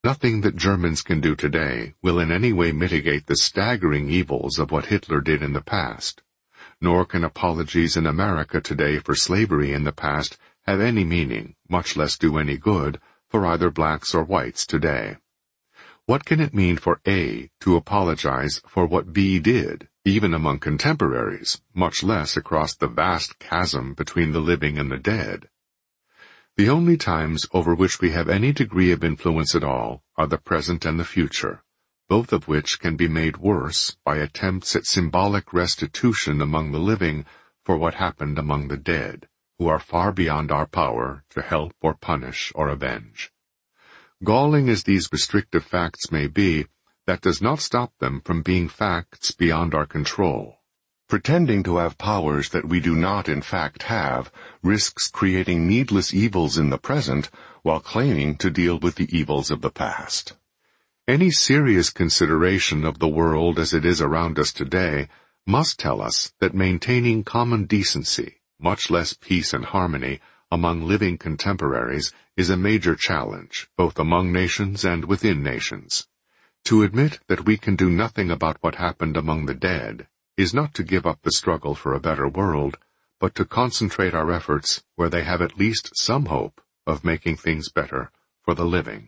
Nothing that Germans can do today will in any way mitigate the staggering evils of what Hitler did in the past. Nor can apologies in America today for slavery in the past have any meaning, much less do any good, for either blacks or whites today. What can it mean for A to apologize for what B did, even among contemporaries, much less across the vast chasm between the living and the dead? The only times over which we have any degree of influence at all are the present and the future, both of which can be made worse by attempts at symbolic restitution among the living for what happened among the dead, who are far beyond our power to help or punish or avenge. Galling as these restrictive facts may be, that does not stop them from being facts beyond our control. Pretending to have powers that we do not in fact have risks creating needless evils in the present while claiming to deal with the evils of the past. Any serious consideration of the world as it is around us today must tell us that maintaining common decency, much less peace and harmony, among living contemporaries is a major challenge, both among nations and within nations. To admit that we can do nothing about what happened among the dead is not to give up the struggle for a better world, but to concentrate our efforts where they have at least some hope of making things better for the living.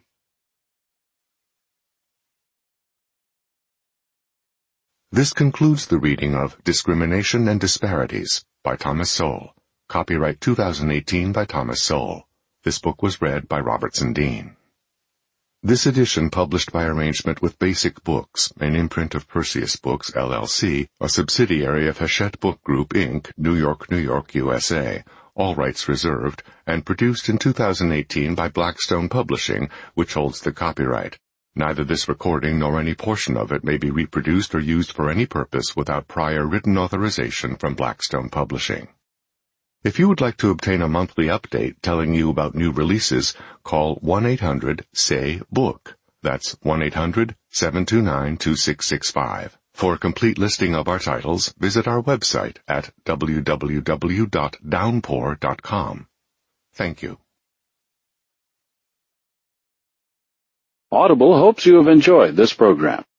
This concludes the reading of Discrimination and Disparities by Thomas Sowell. Copyright 2018 by Thomas Sowell. This book was read by Robertson Dean. This edition published by arrangement with Basic Books, an imprint of Perseus Books, LLC, a subsidiary of Hachette Book Group, Inc., New York, USA, all rights reserved, and produced in 2018 by Blackstone Publishing, which holds the copyright. Neither this recording nor any portion of it may be reproduced or used for any purpose without prior written authorization from Blackstone Publishing. If you would like to obtain a monthly update telling you about new releases, call 1-800-SAY-BOOK. That's 1-800-729-2665. For a complete listing of our titles, visit our website at www.downpour.com. Thank you. Audible hopes you have enjoyed this program.